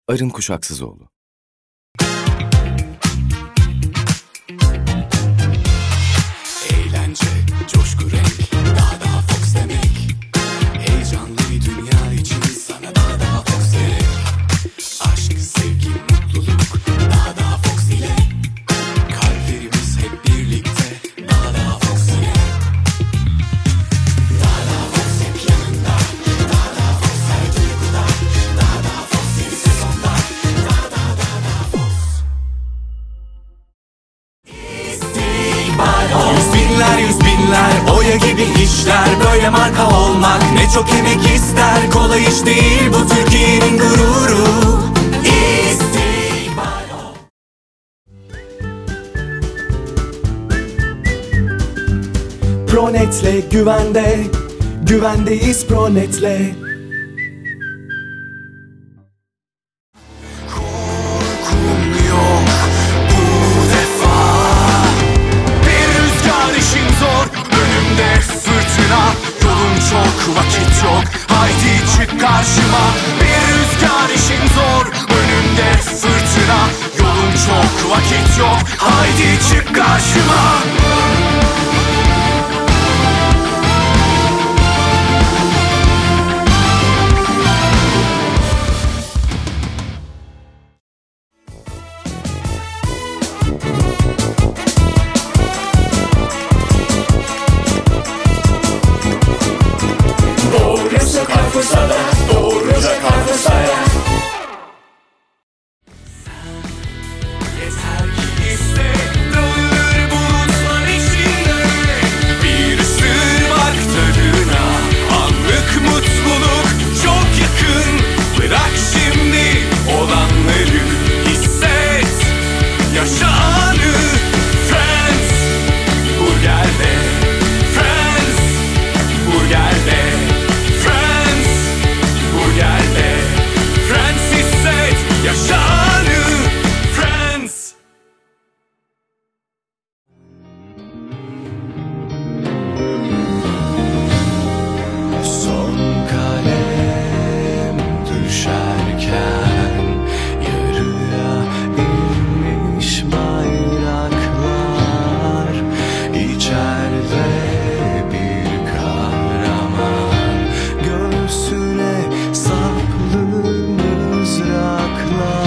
Arın Kuşaksızoğlu. Eğlence, coşku, renk, daha Fox demek. Heyecanlı bir dünya için sana daha Fox gerek. Aşk, sevgi, mutluluk, daha Fox ile. Kalplerimiz hep birlikte, daha Fox ile. Daha Fox hep yanında, daha Fox her duyguda, daha Fox yeni sezonda, daha Fox. Yüz binler, Oya gibi işler. Böyle marka olmak ne çok emek ister. Kolay iş değil bu, Türkiye'nin gururu. İstikbal. Pronet'le güvendeyiz Pronet'le. Korkum yok bu defa. Bir rüzgar işin zor, önümde fırtına. Yolum çok, vakit yok, haydi çık karşıma. Bir rüzgar işin zor, önümde fırtına. Yolum çok, vakit yok, haydi çık karşıma. Doğru sakar fırsada, doğru sakar fırsaya. Yeter ki iste, dağılır bulutlar içinde. Bir ısırmak tadına, anlık mutluluk çok yakın. Bırak şimdi olanları hisset, yaşa anı. Friends, burgerle. Friends, burgerle. Friends, burgerle. Friends hisset, yaşa anı. Friends. Son kalem düşerken yarıya inmiş bayraklar. İçeride bir kahraman, göğsüne saplı mızraklar.